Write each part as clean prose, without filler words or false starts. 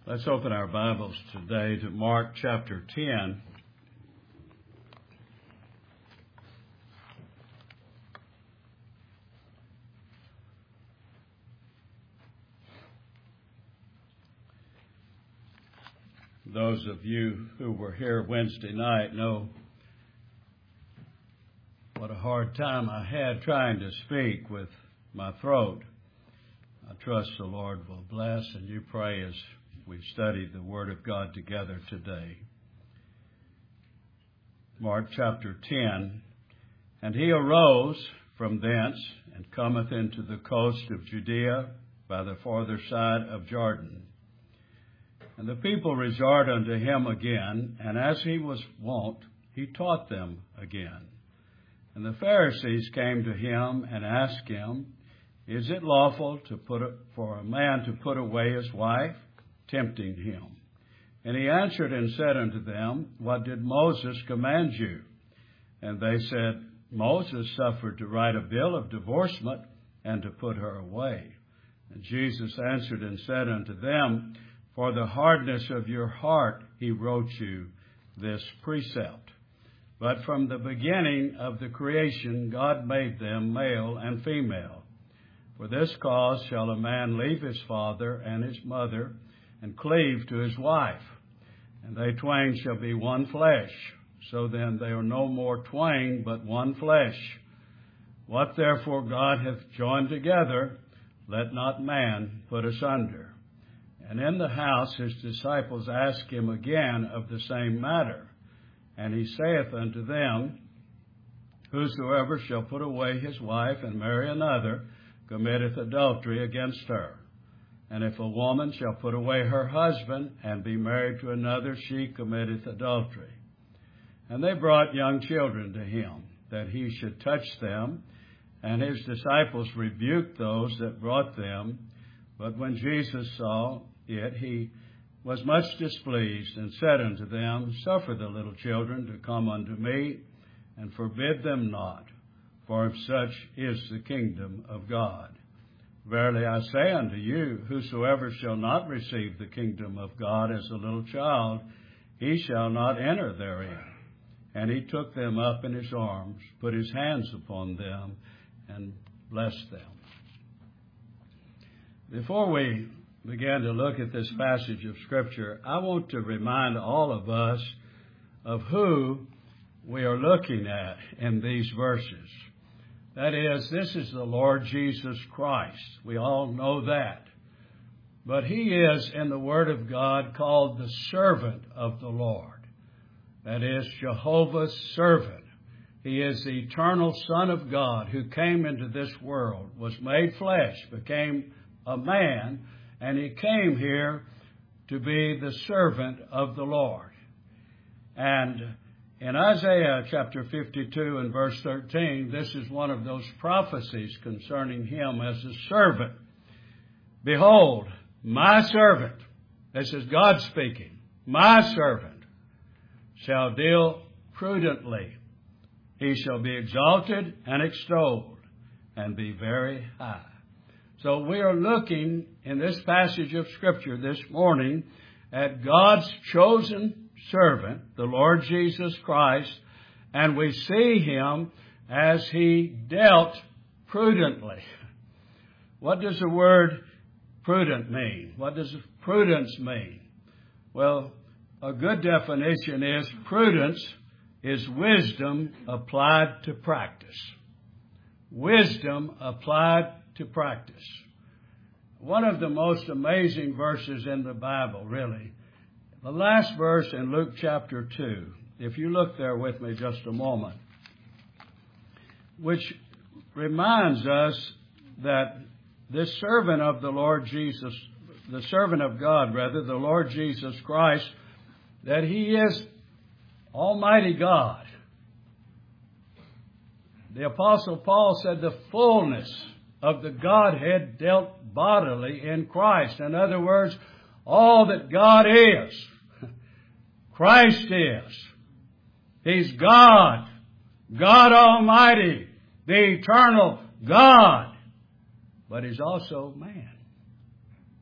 Let's open our Bibles today to Mark chapter 10. Those of you who were here Wednesday night know what a hard time I had trying to speak with my throat. I trust the Lord will bless, and you pray as we study the Word of God together today. Mark chapter 10. And he arose from thence, and cometh into the coast of Judea by the farther side of Jordan. And the people resort unto him again, and as he was wont, he taught them again. And the Pharisees came to him and asked him, Is it lawful for a man to put away his wife? Tempting him. And he answered and said unto them, What did Moses command you? And they said, Moses suffered to write a bill of divorcement and to put her away. And Jesus answered and said unto them, For the hardness of your heart he wrote you this precept. But from the beginning of the creation God made them male and female. For this cause shall a man leave his father and his mother, and cleave to his wife, and they twain shall be one flesh. So then they are no more twain, but one flesh. What therefore God hath joined together, let not man put asunder. And in the house his disciples asked him again of the same matter. And he saith unto them, Whosoever shall put away his wife and marry another, committeth adultery against her. And if a woman shall put away her husband and be married to another, she committeth adultery. And they brought young children to him, that he should touch them. And his disciples rebuked those that brought them. But when Jesus saw it, he was much displeased, and said unto them, Suffer the little children to come unto me, and forbid them not, for of such is the kingdom of God. Verily I say unto you, whosoever shall not receive the kingdom of God as a little child, he shall not enter therein. And he took them up in his arms, put his hands upon them, and blessed them. Before we begin to look at this passage of Scripture, I want to remind all of us of who we are looking at in these verses. That is, this is the Lord Jesus Christ. We all know that. But he is, in the Word of God, called the servant of the Lord. That is, Jehovah's servant. He is the eternal Son of God who came into this world, was made flesh, became a man, and he came here to be the servant of the Lord. And in Isaiah chapter 52 and verse 13, this is one of those prophecies concerning him as a servant. Behold, my servant, this is God speaking, my servant shall deal prudently. He shall be exalted and extolled and be very high. So we are looking in this passage of Scripture this morning at God's chosen servant, the Lord Jesus Christ, and we see him as he dealt prudently. What does the word prudent mean? What does prudence mean? Well, a good definition is prudence is wisdom applied to practice. Wisdom applied to practice. One of the most amazing verses in the Bible, really. The last verse in Luke chapter 2, if you look there with me just a moment, which reminds us that this servant of the Lord Jesus, the servant of God, rather, the Lord Jesus Christ, that he is Almighty God. The Apostle Paul said the fullness of the Godhead dealt bodily in Christ. In other words, all that God is, Christ is. He's God, God Almighty, the eternal God. But he's also man.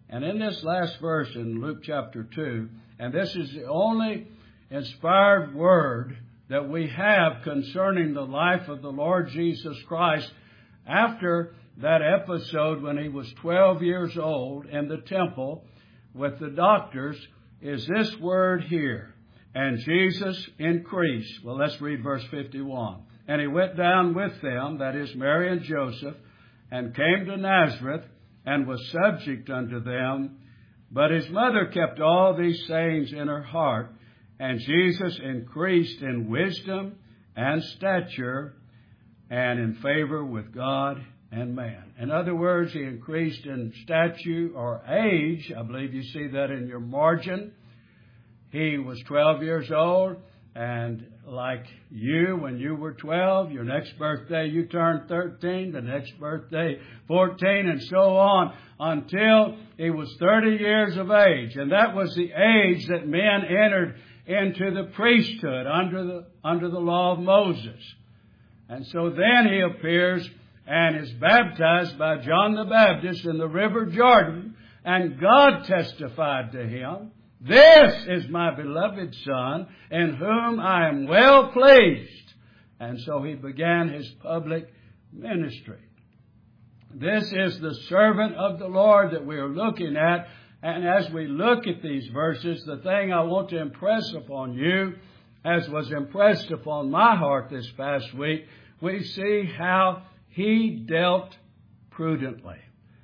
And in this last verse in Luke chapter 2, and this is the only inspired word that we have concerning the life of the Lord Jesus Christ after that episode when he was 12 years old in the temple with the doctors, is this word here. And Jesus increased. Well, let's read verse 51. And he went down with them, that is Mary and Joseph, and came to Nazareth, and was subject unto them. But his mother kept all these sayings in her heart. And Jesus increased in wisdom and stature and in favor with God and man. In other words, he increased in stature or age. I believe you see that in your margin. He was 12 years old, and like you, when you were 12, your next birthday you turned 13, the next birthday 14, and so on, until he was 30 years of age. And that was the age that men entered into the priesthood under the law of Moses. And so then he appears and is baptized by John the Baptist in the river Jordan, and God testified to him, "This is my beloved Son, in whom I am well pleased." And so he began his public ministry. This is the servant of the Lord that we are looking at. And as we look at these verses, the thing I want to impress upon you, as was impressed upon my heart this past week, we see how he dealt prudently.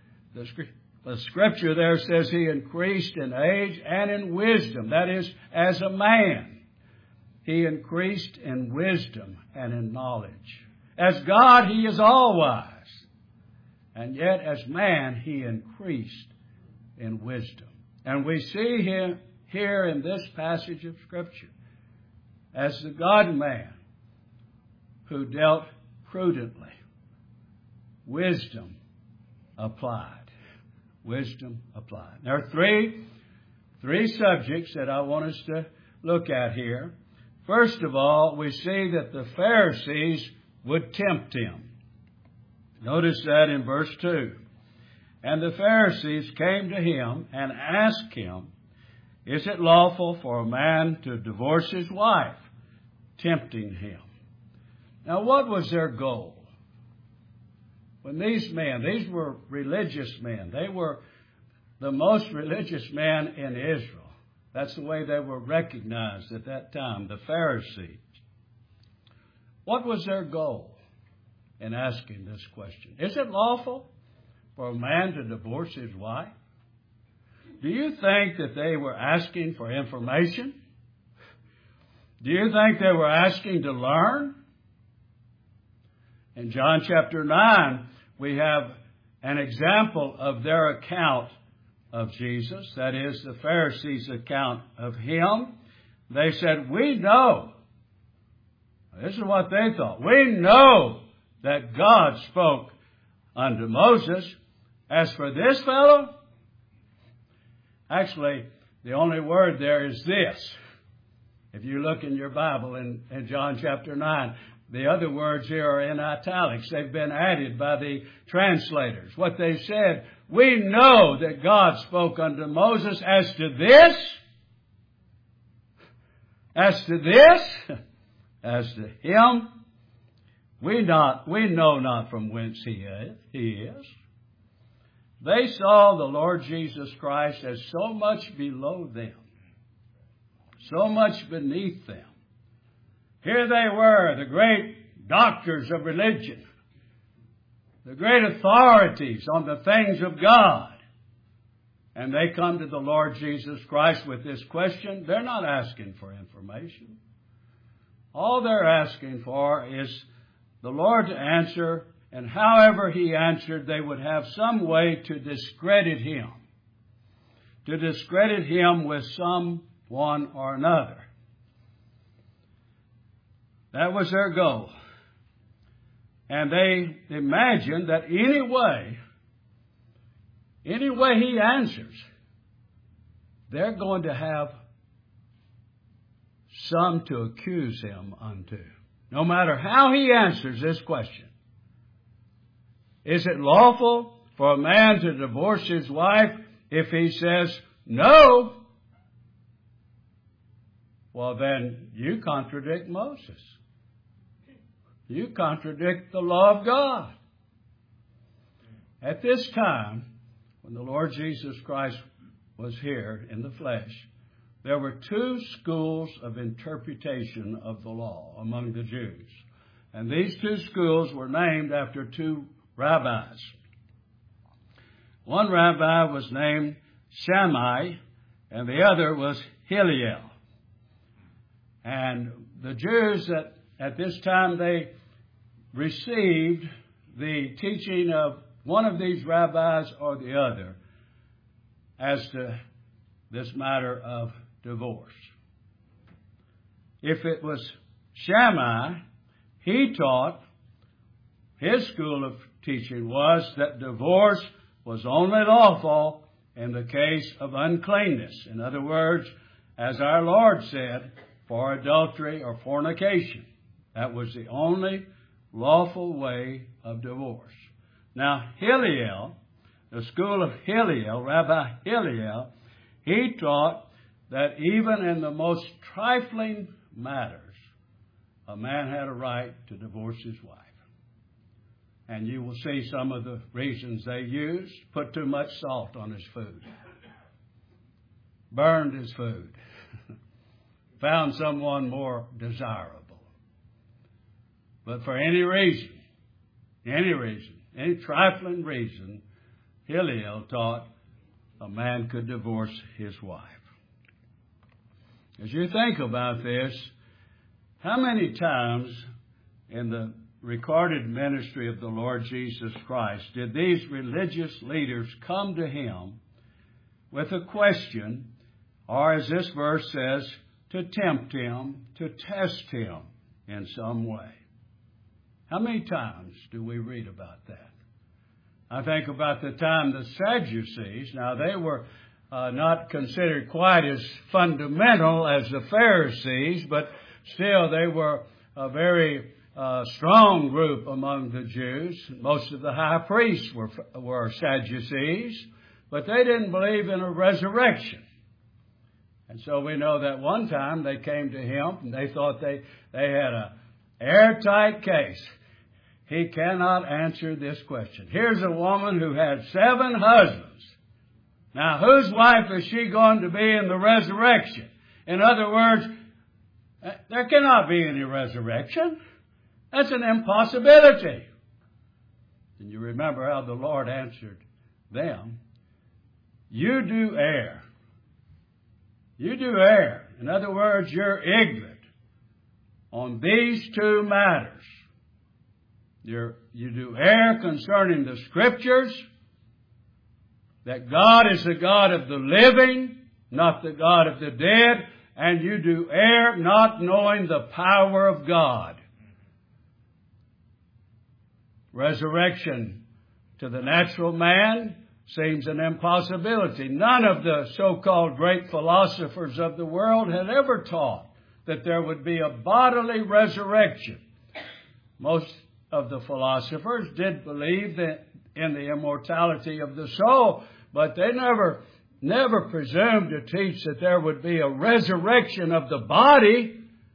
The scripture there says he increased in age and in wisdom. That is, as a man, he increased in wisdom and in knowledge. As God, he is all wise. And yet, as man, he increased in wisdom. And we see him here in this passage of scripture as the God-man who dealt prudently. Wisdom applied. Wisdom applied. There are three subjects that I want us to look at here. First of all, we see that the Pharisees would tempt him. Notice that in verse 2. And the Pharisees came to him and asked him, "Is it lawful for a man to divorce his wife?" Tempting him. Now, what was their goal? When these were religious men. They were the most religious men in Israel. That's the way they were recognized at that time, the Pharisees. What was their goal in asking this question? Is it lawful for a man to divorce his wife? Do you think that they were asking for information? Do you think they were asking to learn? In John chapter 9, we have an example of their account of Jesus. That is, the Pharisees' account of him. They said, "We know." This is what they thought. "We know that God spoke unto Moses. As for this fellow," actually, the only word there is "this." If you look in your Bible in John chapter 9, the other words here are in italics. They've been added by the translators. What they said, "We know that God spoke unto Moses as to this, as to him, we know not from whence he is." They saw the Lord Jesus Christ as so much below them, so much beneath them. Here they were, the great doctors of religion, the great authorities on the things of God. And they come to the Lord Jesus Christ with this question. They're not asking for information. All they're asking for is the Lord to answer, and however he answered, they would have some way to discredit him. To discredit him with someone or another. That was their goal. And they imagined that any way he answers, they're going to have some to accuse him unto. No matter how he answers this question. Is it lawful for a man to divorce his wife? If he says no, well then you contradict Moses. You contradict the law of God. At this time, when the Lord Jesus Christ was here in the flesh, there were two schools of interpretation of the law among the Jews. And these two schools were named after two rabbis. One rabbi was named Shammai, and the other was Hillel. And the Jews at this time, they received the teaching of one of these rabbis or the other as to this matter of divorce. If it was Shammai, he taught, his school of teaching was that divorce was only lawful in the case of uncleanness. In other words, as our Lord said, for adultery or fornication. That was the only lawful way of divorce. Now, Hillel, the school of Hillel, Rabbi Hillel, he taught that even in the most trifling matters, a man had a right to divorce his wife. And you will see some of the reasons they used. Put too much salt on his food. Burned his food. Found someone more desirable. But for any reason, any trifling reason, Hillel taught a man could divorce his wife. As you think about this, how many times in the recorded ministry of the Lord Jesus Christ did these religious leaders come to him with a question, or as this verse says, to tempt him, to test him in some way? How many times do we read about that? I think about the time the Sadducees, now they were not considered quite as fundamental as the Pharisees, but still they were a very strong group among the Jews. Most of the high priests were Sadducees, but they didn't believe in a resurrection. And so we know that one time they came to him and they thought they had an airtight case. He cannot answer this question. Here's a woman who had 7 husbands. Now, whose wife is she going to be in the resurrection? In other words, there cannot be any resurrection. That's an impossibility. And you remember how the Lord answered them. You do err. You do err. In other words, you're ignorant on these two matters. You do err concerning the Scriptures, that God is the God of the living, not the God of the dead, and you do err not knowing the power of God. Resurrection to the natural man seems an impossibility. None of the so-called great philosophers of the world had ever taught that there would be a bodily resurrection. Most of the philosophers did believe that in the immortality of the soul, but they never presumed to teach that there would be a resurrection of the body.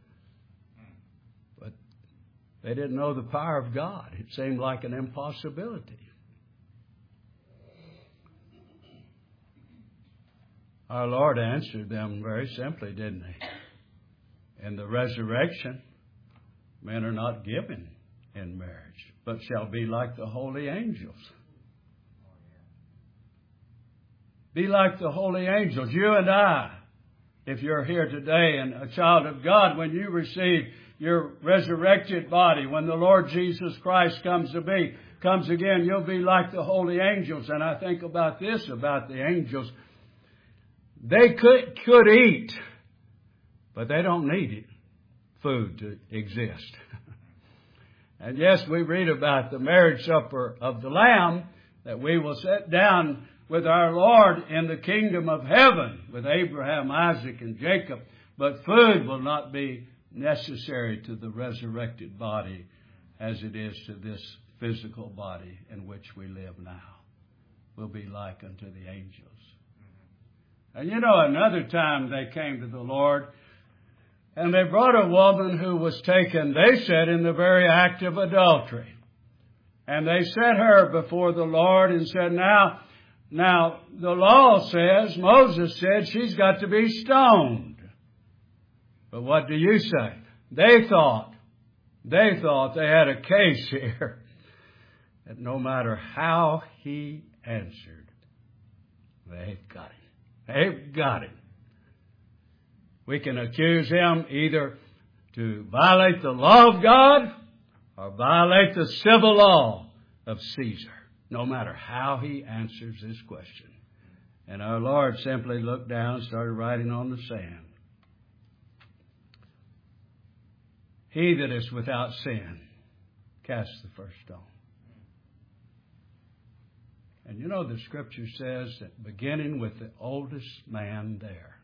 But they didn't know the power of God. It seemed like an impossibility. Our Lord answered them very simply, didn't he? In the resurrection, men are not given in marriage, but shall be like the holy angels. Be like the holy angels. You and I, if you're here today and a child of God, when you receive your resurrected body, when the Lord Jesus Christ comes again, you'll be like the holy angels. And I think about this, about the angels. They could eat, but they don't need food to exist. And yes, we read about the marriage supper of the Lamb, that we will sit down with our Lord in the kingdom of heaven with Abraham, Isaac, and Jacob. But food will not be necessary to the resurrected body as it is to this physical body in which we live now. We'll be like unto the angels. And you know, another time they came to the Lord, and they brought a woman who was taken, they said, in the very act of adultery. And they set her before the Lord and said, Now, the law says, Moses said, she's got to be stoned. But what do you say? They thought they had a case here. That no matter how he answered, they've got him. They've got him. We can accuse him either to violate the law of God or violate the civil law of Caesar, no matter how he answers this question. And our Lord simply looked down and started writing on the sand. He that is without sin, cast the first stone. And you know, the Scripture says that beginning with the oldest man there,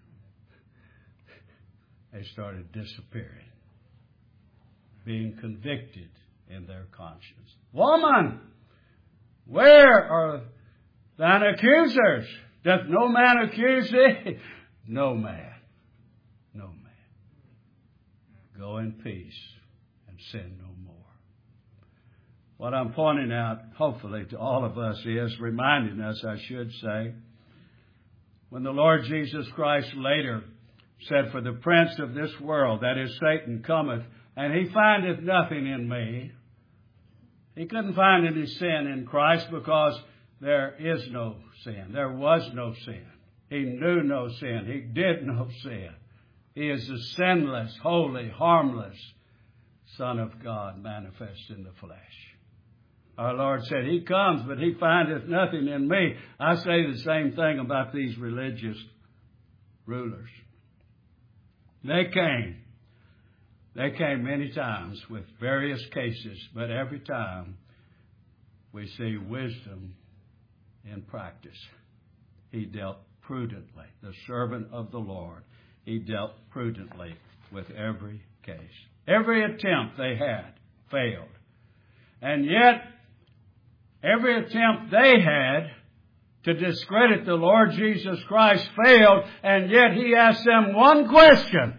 they started disappearing, being convicted in their conscience. Woman, where are thine accusers? Doth no man accuse thee? No man. No man. Go in peace and sin no more. What I'm pointing out, hopefully, to all of us is, reminding us, I should say, when the Lord Jesus Christ later said, For the prince of this world, that is Satan, cometh, and he findeth nothing in me. He couldn't find any sin in Christ because there is no sin. There was no sin. He knew no sin. He did no sin. He is the sinless, holy, harmless Son of God manifest in the flesh. Our Lord said, He comes, but He findeth nothing in me. I say the same thing about these religious rulers. They came many times with various cases, but every time we see wisdom in practice. He dealt prudently. The servant of the Lord, he dealt prudently with every case. Every attempt they had failed. And yet, every attempt they had to discredit the Lord Jesus Christ failed, and yet He asked them one question.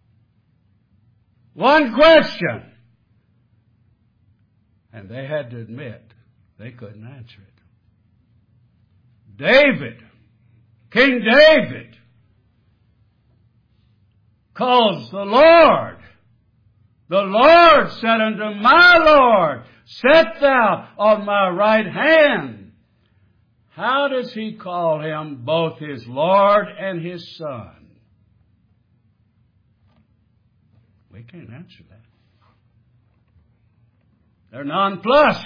One question. And they had to admit they couldn't answer it. David, King David, calls the Lord. The Lord said unto my Lord, Set thou on my right hand. How does he call him both his Lord and his Son? We can't answer that. They're nonplussed.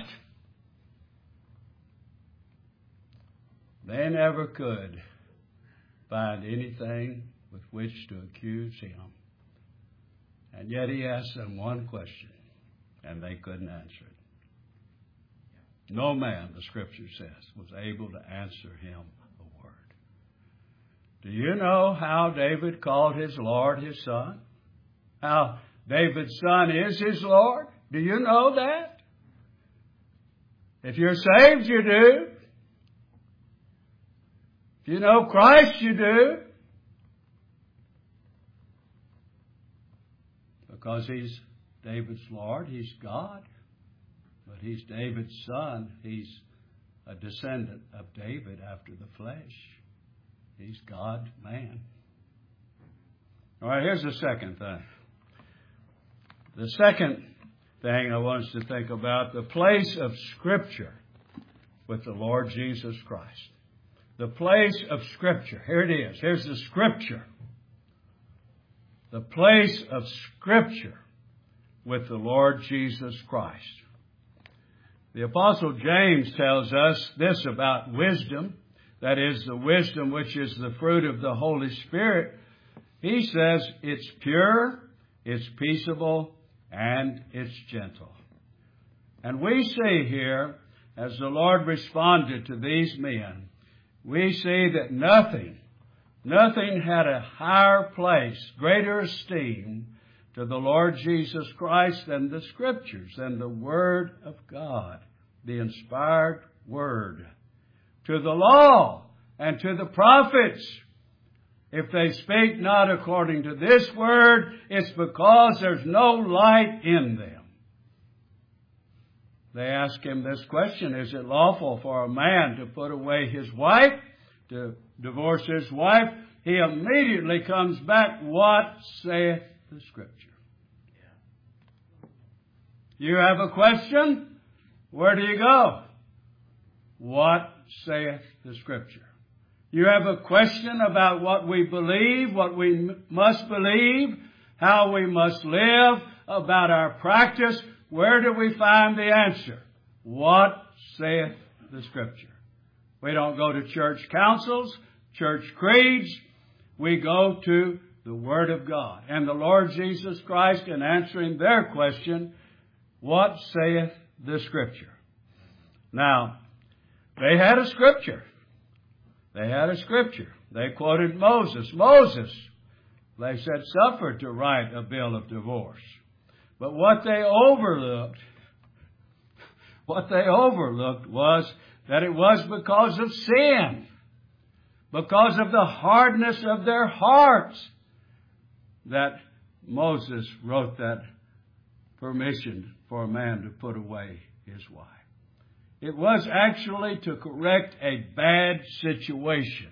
They never could find anything with which to accuse him. And yet he asked them one question, and they couldn't answer it. No man, the Scripture says, was able to answer him a word. Do you know how David called his Lord his Son? How David's Son is his Lord? Do you know that? If you're saved, you do. If you know Christ, you do. Because He's David's Lord, He's God. But He's David's Son. He's a descendant of David after the flesh. He's God, man. All right, here's the second thing. The second thing I want us to think about, the place of Scripture with the Lord Jesus Christ. The place of Scripture. Here it is. Here's the Scripture. The place of Scripture with the Lord Jesus Christ. The Apostle James tells us this about wisdom, that is, the wisdom which is the fruit of the Holy Spirit. He says it's pure, it's peaceable, and it's gentle. And we see here, as the Lord responded to these men, we see that nothing had a higher place, greater esteem to the Lord Jesus Christ than the Scriptures, than the Word of God, the inspired Word. To the law and to the prophets If they speak not according to this word, it's because there's no light in them. They ask him this question, is it lawful for a man to put away his wife, to divorce his wife? He immediately comes back, what saith the Scripture? You have a question? Where do you go? What saith the Scripture? You have a question about what we believe, what we must believe, how we must live, about our practice. Where do we find the answer? What saith the Scripture? We don't go to church councils, church creeds. We go to the Word of God. And the Lord Jesus Christ, in answering their question, what saith the Scripture? Now, they had a Scripture. They had a Scripture. They quoted Moses. Moses, they said, suffered to write a bill of divorce. But what they overlooked was that it was because of sin, because of the hardness of their hearts, that Moses wrote that permission for a man to put away his wife. It was actually to correct a bad situation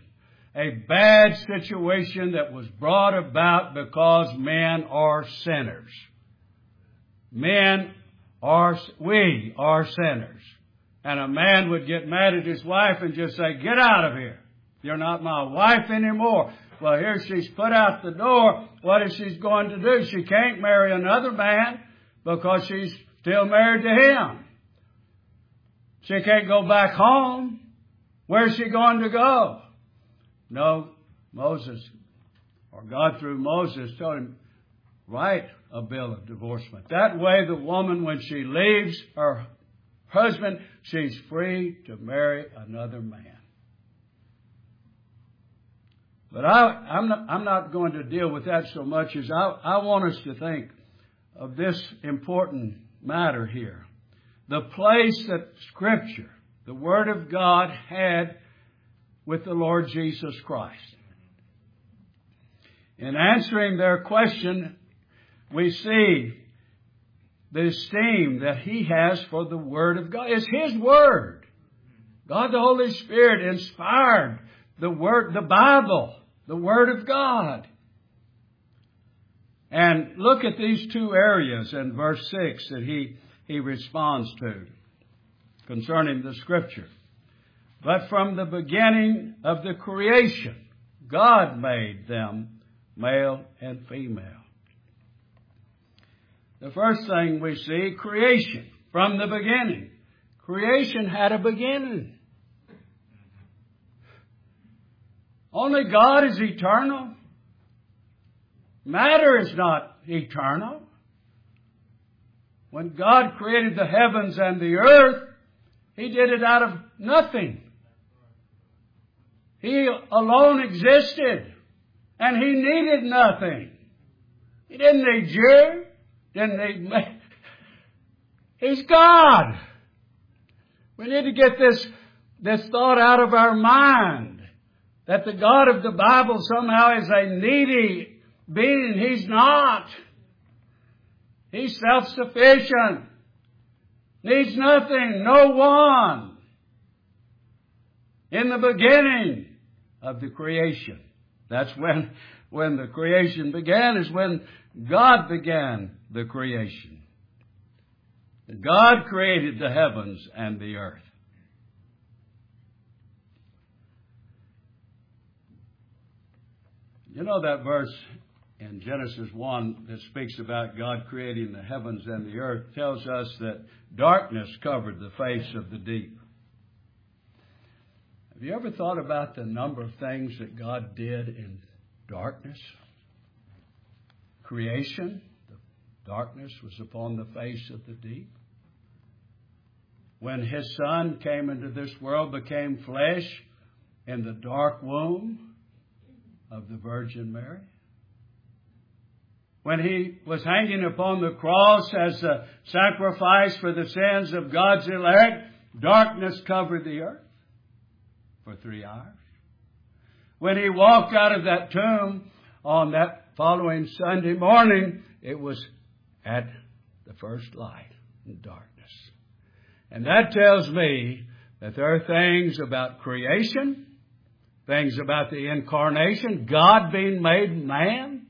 that was brought about because men are sinners. We are sinners. And a man would get mad at his wife and just say, get out of here. You're not my wife anymore. Well, here she's put out the door. What is she going to do? She can't marry another man because she's still married to him. She can't go back home. Where's she going to go? No, Moses, or God through Moses, told him, write a bill of divorcement. That way the woman, when she leaves her husband, she's free to marry another man. But I'm not going to deal with that so much as I want us to think of this important matter here. The place that Scripture, the Word of God, had with the Lord Jesus Christ. In answering their question, we see the esteem that He has for the Word of God. It's His Word. God the Holy Spirit inspired the Word, the Bible, the Word of God. And look at these two areas in verse 6 that he responds to concerning the Scripture. But from the beginning of the creation, God made them male and female. The first thing we see, creation. From the beginning. Creation had a beginning. Only God is eternal. Matter is not eternal. When God created the heavens and the earth, He did it out of nothing. He alone existed, and He needed nothing. He didn't need you. Didn't need me. He's God. We need to get this thought out of our mind, that the God of the Bible somehow is a needy being. He's not. He's self-sufficient. Needs nothing, no one. In the beginning of the creation. That's when the creation began, is when God began the creation. God created the heavens and the earth. You know that verse in Genesis 1 that speaks about God creating the heavens and the earth tells us that darkness covered the face of the deep. Have you ever thought about the number of things that God did in darkness? Creation, the darkness was upon the face of the deep. When His Son came into this world, became flesh in the dark womb of the Virgin Mary. When He was hanging upon the cross as a sacrifice for the sins of God's elect, darkness covered the earth for 3 hours. When he walked out of that tomb on that following Sunday morning, it was at the first light in darkness. And that tells me that there are things about creation, things about the incarnation, God being made man,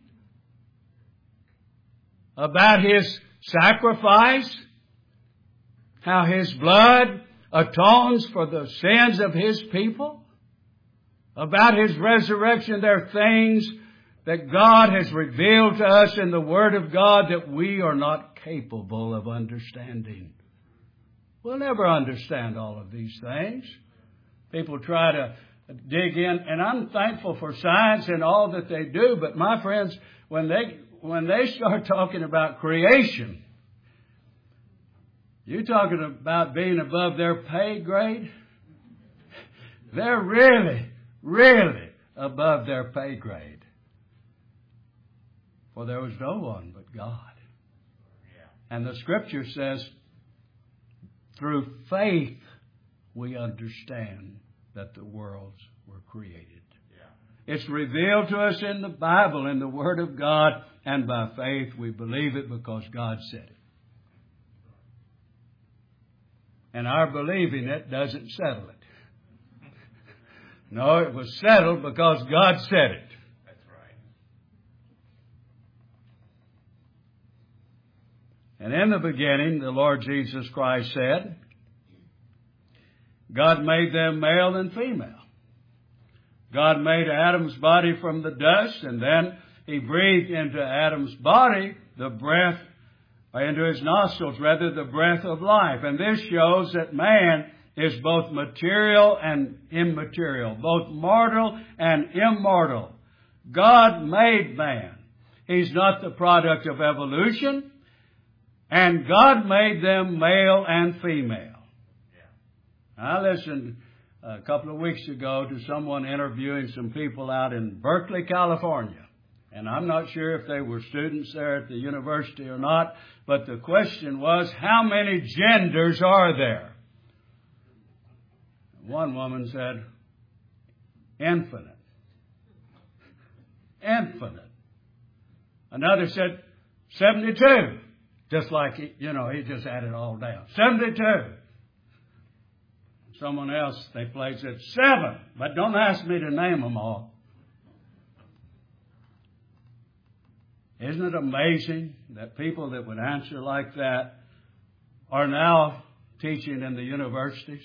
about His sacrifice, how His blood atones for the sins of His people, about His resurrection. There are things that God has revealed to us in the Word of God that we are not capable of understanding. We'll never understand all of these things. People try to dig in, and I'm thankful for science and all that they do, but my friends, when they start talking about creation, you're talking about being above their pay grade? They're really above their pay grade. For there was no one but God. And the Scripture says, through faith we understand that the worlds were created. It's revealed to us in the Bible, in the Word of God, and by faith we believe it because God said it. And our believing it doesn't settle it. No, it was settled because God said it. That's right. And in the beginning, the Lord Jesus Christ said, God made them male and female. God made Adam's body from the dust, and then He breathed into Adam's body the breath, into his nostrils, the breath of life. And this shows that man is both material and immaterial, both mortal and immortal. God made man. He's not the product of evolution. And God made them male and female. I listened a couple of weeks ago to someone interviewing some people out in Berkeley, California. And I'm not sure if they were students there at the university or not, but the question was, how many genders are there? One woman said, infinite. Infinite. Another said, 72. Just like, he just had it all down. 72. Someone else they played said 7, but don't ask me to name them all. Isn't it amazing that people that would answer like that are now teaching in the universities?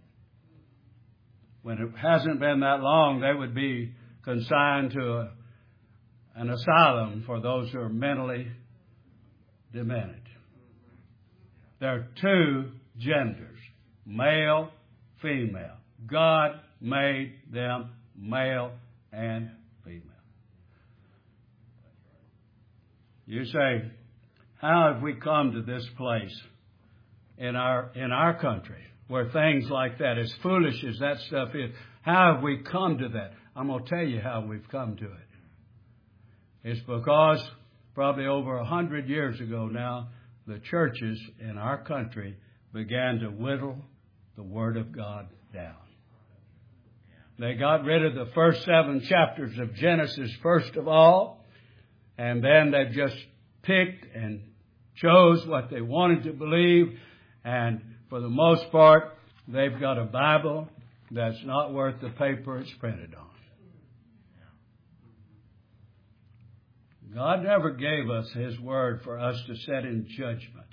When it hasn't been that long, they would be consigned to an asylum for those who are mentally demented. There are 2 genders, male, female. God made them male and female. You say, how have we come to this place in our country where things like that, as foolish as that stuff is, how have we come to that? I'm going to tell you how we've come to it. It's because probably over 100 years ago now, the churches in our country began to whittle the Word of God down. They got rid of the first 7 chapters of Genesis first of all, and then they've just picked and chose what they wanted to believe, and for the most part, they've got a Bible that's not worth the paper it's printed on. God never gave us His Word for us to set in judgment.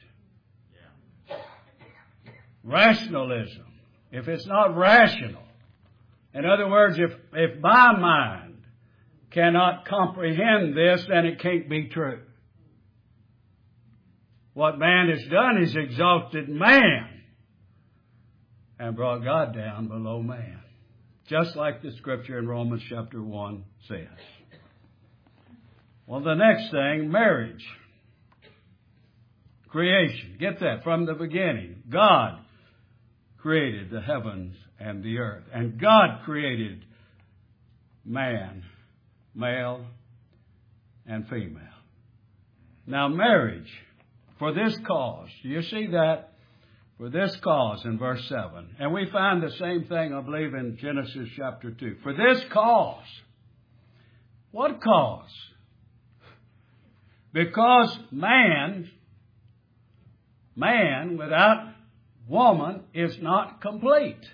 Rationalism. If it's not rational, in other words, if my mind cannot comprehend this, then it can't be true. What man has done is exalted man and brought God down below man. Just like the Scripture in Romans chapter 1 says. Well, the next thing, marriage. Creation. Get that from the beginning. God created the heavens and the earth. And God created man, male and female. Now, marriage, for this cause, you see that? For this cause, in verse 7. And we find the same thing, I believe, in Genesis chapter 2. For this cause. What cause? Because man without woman is not complete.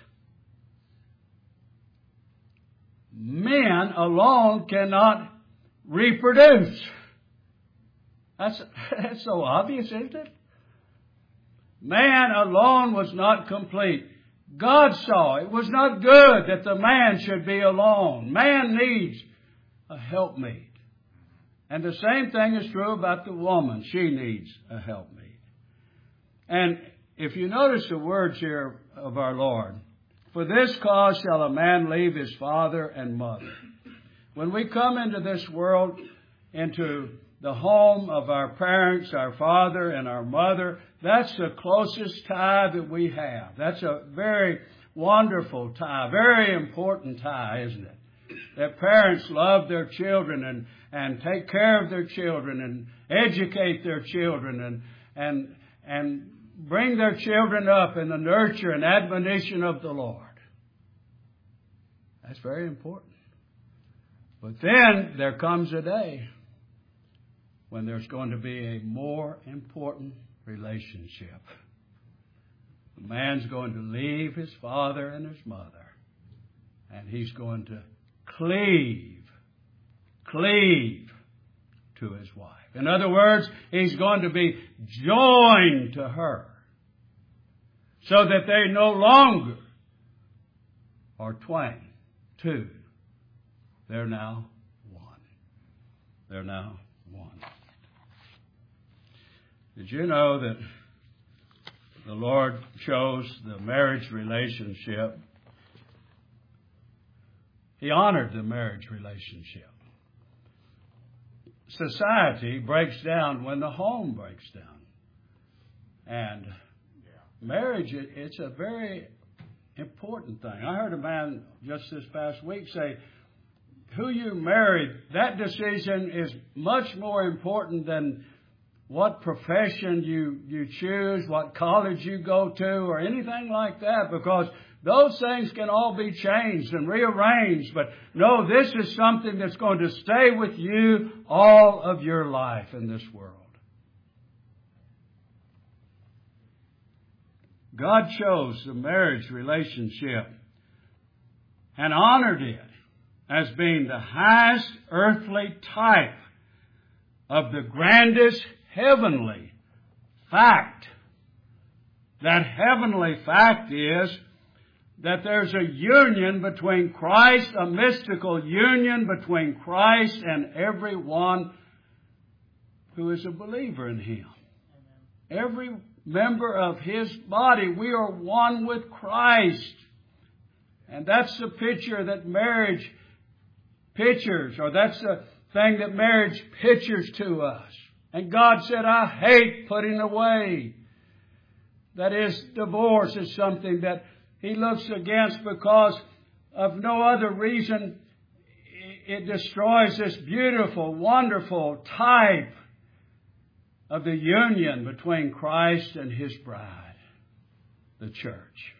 Men alone cannot reproduce. That's so obvious, isn't it? Man alone was not complete. God saw it was not good that the man should be alone. Man needs a helpmeet. And the same thing is true about the woman. She needs a helpmeet. And if you notice the words here of our Lord, for this cause shall a man leave his father and mother. When we come into this world, into the home of our parents, our father and our mother, that's the closest tie that we have. That's a very wonderful tie, very important tie, isn't it? That parents love their children and take care of their children and educate their children and bring their children up in the nurture and admonition of the Lord. That's very important. But then there comes a day when there's going to be a more important relationship. The man's going to leave his father and his mother, and he's going to cleave to his wife. In other words, he's going to be joined to her so that they no longer are twain, two. They're now one. They're now one. Did you know that the Lord chose the marriage relationship? He honored the marriage relationship. Society breaks down when the home breaks down. And marriage, it's a very important thing. I heard a man just this past week say, who you married, that decision is much more important than what profession you choose, what college you go to, or anything like that, because those things can all be changed and rearranged. But no, this is something that's going to stay with you all of your life in this world. God chose the marriage relationship and honored it as being the highest earthly type of the grandest heavenly fact. That heavenly fact is that there's a union between Christ, a mystical union between Christ and everyone who is a believer in Him. Every member of His body, we are one with Christ. And that's the picture that marriage pictures, or that's the thing that marriage pictures to us. And God said, I hate putting away. That is, divorce is something that He looks against because of no other reason. It destroys this beautiful, wonderful type of the union between Christ and His bride, the church.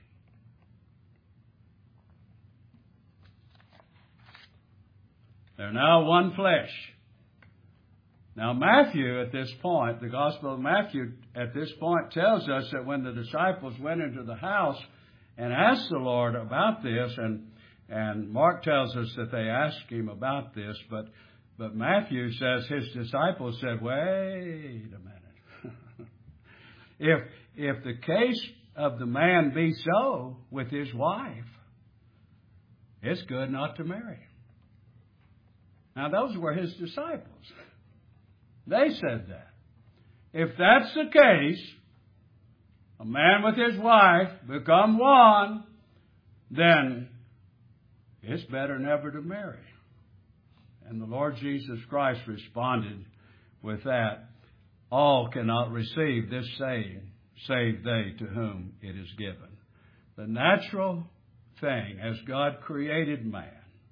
They're now one flesh. Now Matthew at this point, the Gospel of Matthew at this point tells us that when the disciples went into the house and asked the Lord about this, and Mark tells us that they asked Him about this, but Matthew says His disciples said, wait a minute. If the case of the man be so with his wife, it's good not to marry. Now those were His disciples. They said that. If that's the case, a man with his wife become one, then it's better never to marry. And the Lord Jesus Christ responded with that, all cannot receive this saying, save they to whom it is given. The natural thing, as God created man.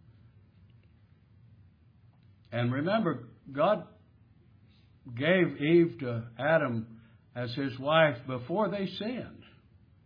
And remember, God gave Eve to Adam as his wife before they sinned.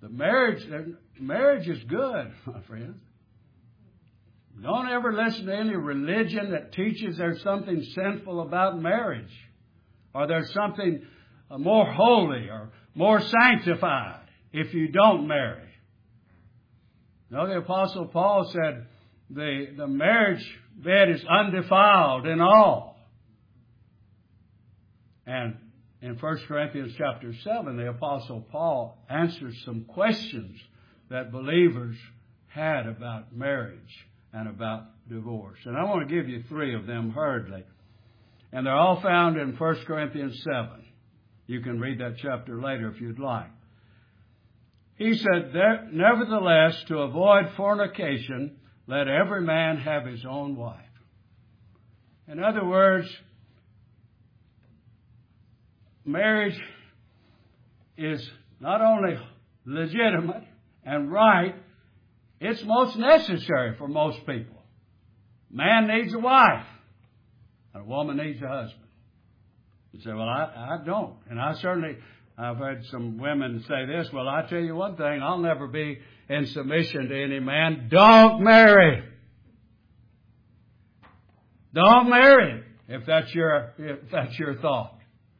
The marriage is good, my friends. Don't ever listen to any religion that teaches there's something sinful about marriage, or there's something more holy or more sanctified if you don't marry. No, the Apostle Paul said the marriage bed is undefiled in all. And in 1 Corinthians chapter 7, the Apostle Paul answers some questions that believers had about marriage and about divorce. And I want to give you 3 of them hurriedly. And they're all found in 1 Corinthians 7. You can read that chapter later if you'd like. He said, nevertheless, to avoid fornication, let every man have his own wife. In other words, marriage is not only legitimate and right, it's most necessary for most people. Man needs a wife, and a woman needs a husband. You say, well, I don't. And I've heard some women say this, well, I tell you one thing, I'll never be in submission to any man. Don't marry. Don't marry if that's your thought.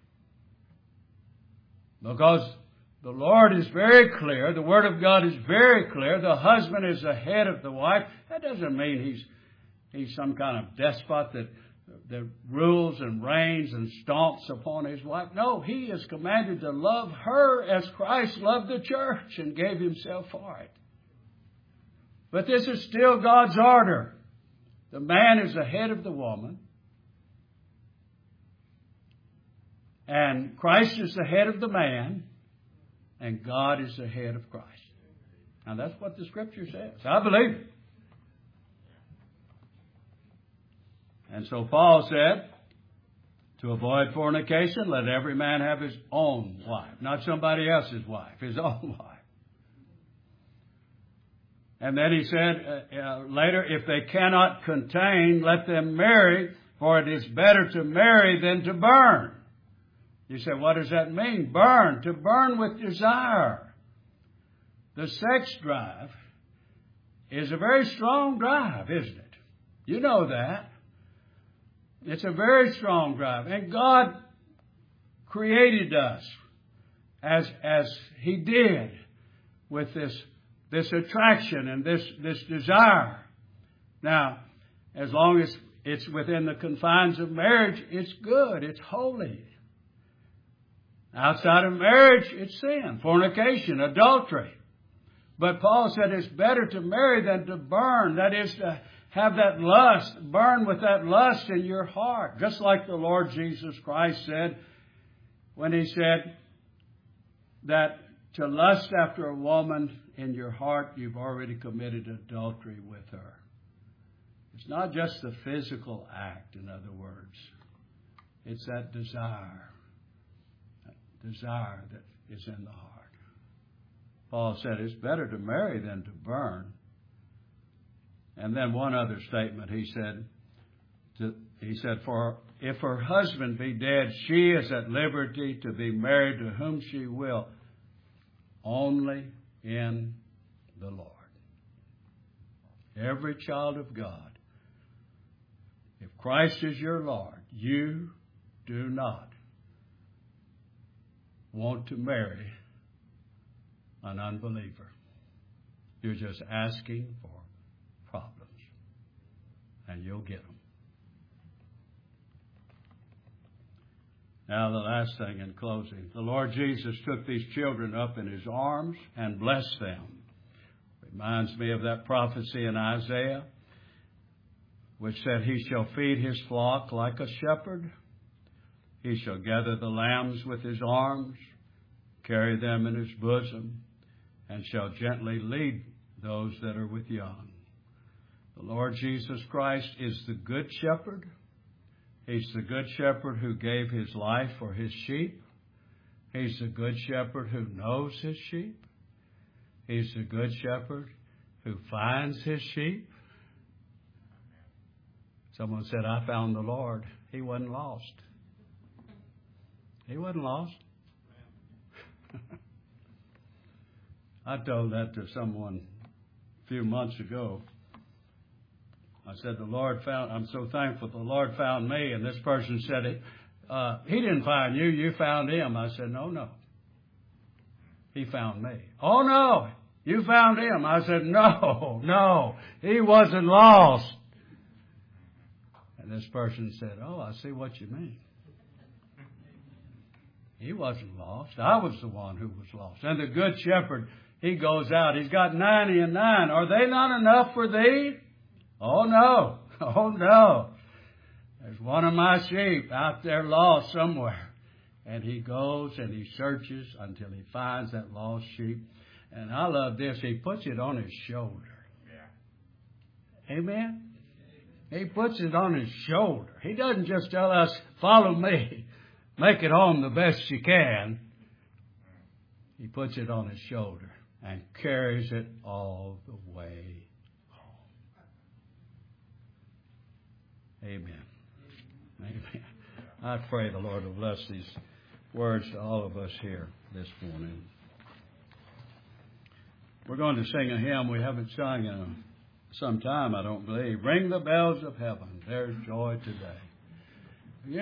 Because the Lord is very clear, the Word of God is very clear, the husband is the head of the wife. That doesn't mean he's some kind of despot that rules and reigns and stomps upon his wife. No, he is commanded to love her as Christ loved the church and gave himself for it. But this is still God's order. The man is the head of the woman, and Christ is the head of the man, and God is the head of Christ. Now that's what the Scripture says. I believe it. And so Paul said, to avoid fornication, let every man have his own wife. Not somebody else's wife, his own wife. And then he said later, if they cannot contain, let them marry, for it is better to marry than to burn. You say, what does that mean? Burn, to burn with desire. The sex drive is a very strong drive, isn't it? You know that. It's a very strong drive. And God created us as He did with this attraction and this desire. Now, as long as it's within the confines of marriage, it's good, it's holy. Outside of marriage, it's sin, fornication, adultery. But Paul said it's better to marry than to burn. That is to have that lust, burn with that lust in your heart. Just like the Lord Jesus Christ said when He said that to lust after a woman in your heart, you've already committed adultery with her. It's not just the physical act, in other words. It's that desire that is in the heart. Paul said it's better to marry than to burn. And then one other statement, he said, for if her husband be dead, she is at liberty to be married to whom she will, only in the Lord. Every child of God, if Christ is your Lord, you do not want to marry an unbeliever. You're just asking for problems, and you'll get them. Now, the last thing in closing. The Lord Jesus took these children up in His arms and blessed them. Reminds me of that prophecy in Isaiah, which said, He shall feed His flock like a shepherd. He shall gather the lambs with His arms, carry them in His bosom, and shall gently lead those that are with young. The Lord Jesus Christ is the good shepherd. He's the good shepherd who gave His life for His sheep. He's the good shepherd who knows His sheep. He's the good shepherd who finds His sheep. Someone said, I found the Lord. He wasn't lost. He wasn't lost. I told that to someone a few months ago. I said, I'm so thankful the Lord found me. And this person said, He didn't find you, you found Him. I said, no. He found me. Oh, no, you found Him. I said, no, He wasn't lost. And this person said, oh, I see what you mean. He wasn't lost. I was the one who was lost. And the good shepherd, he goes out. He's got 99. Are they not enough for thee? Oh, no. Oh, no. There's one of my sheep out there lost somewhere. And he goes and he searches until he finds that lost sheep. And I love this. He puts it on his shoulder. Yeah. Amen? He puts it on his shoulder. He doesn't just tell us, follow me. Make it home the best you can. He puts it on his shoulder and carries it all the way home. Amen. Amen. I pray the Lord will bless these words to all of us here this morning. We're going to sing a hymn we haven't sung in some time, I don't believe. Ring the bells of heaven. There's joy today.